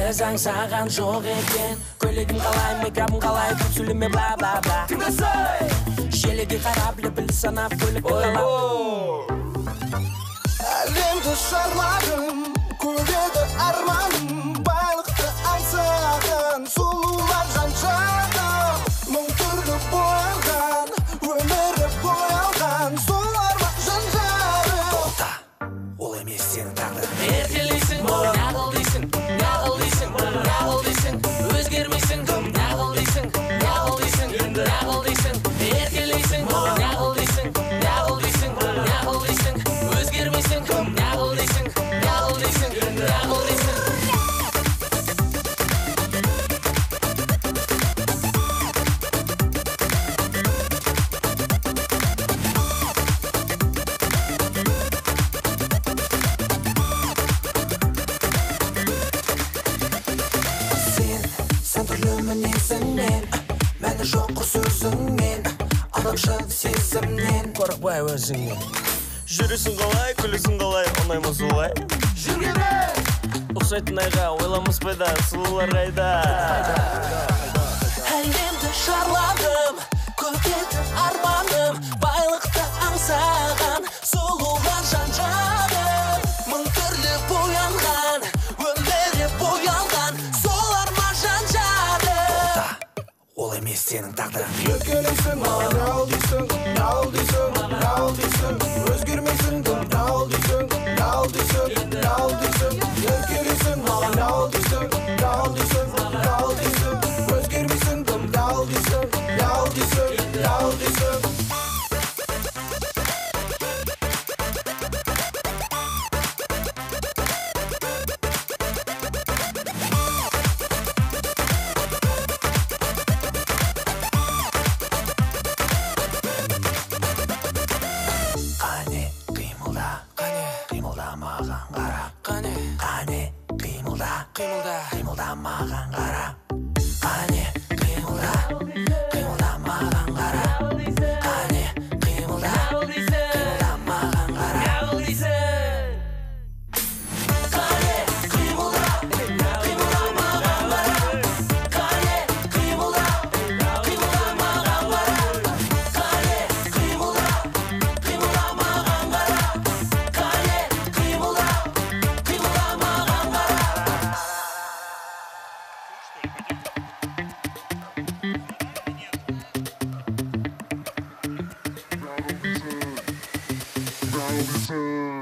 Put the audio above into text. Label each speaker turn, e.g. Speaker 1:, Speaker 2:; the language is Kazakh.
Speaker 1: Сезаң саған жоқ екен. Көйлегім қалай, мейкабым қалай, көп сөйлеме бла бла бла. Тыңдасай желіге қарап лепіл санап көлік қалап.
Speaker 2: Әлемді шарладым, көреді арманым, байлықты аңсаған сұлулар жаншады. Мың түрлі боялған, өмірі боялған, солар ма жанжары?
Speaker 1: Тоқта, ол емес сенің тағдырың. Еркелейсің, нағыл дейсің, нағыл дейсің, нағыл дейсің, өзгермейсің, нағыл дейсің, нағыл дейсің, нағыл дейсің, еркелейсің, нағыл дейсің, нағыл дейсің, нағыл дейсің, өзгермейсің, нағыл дейсің, нағыл дейсің, нағыл дейсің. Сен түрлі мінезіңнен, мәні жоқ құр сөзіңнен, адамша сезімнен. Қорықпай өзіңнен.
Speaker 3: Жүресің қалай, күлесің қалай, ұнаймы солай?
Speaker 2: Жүргеме!
Speaker 3: Ұқсайтын айға, ойламыз пайда, сұлулар қайда?
Speaker 1: Әлемді шарладым, көкеті арманым, байлықты аңсаған, сұлулар жанжады. Мың түрлі боянған, өмірі боялған, солар ма жанжады? Тоқта, ол емес сенің тағдырың.
Speaker 2: Еркелейсің, нағыл дейсің, нағыл дейсің, нағыл дейсің, өзгермейсің, нағыл дейсің, нағыл дейсің, нағыл дейсің, еркелейсің, нағыл дейсің, нағыл дейсің, нағыл дейсің, өзгермейсің, нағыл дейсің, нағыл дейсің, нағыл дейсің.
Speaker 1: Қане қимылда, қимылда маған қара. Қане қимылда, қимылда маған қара. Қане қимылда, қимылда маған қара. Қане қимылда, қимылда маған қара. Қане қимылда, қимылда маған қара. Қане қимылда, қимылда маған қара. Қане қимылда, қимылда маған қара. Қане қимылда, қимылда маған қара.
Speaker 4: Now listen.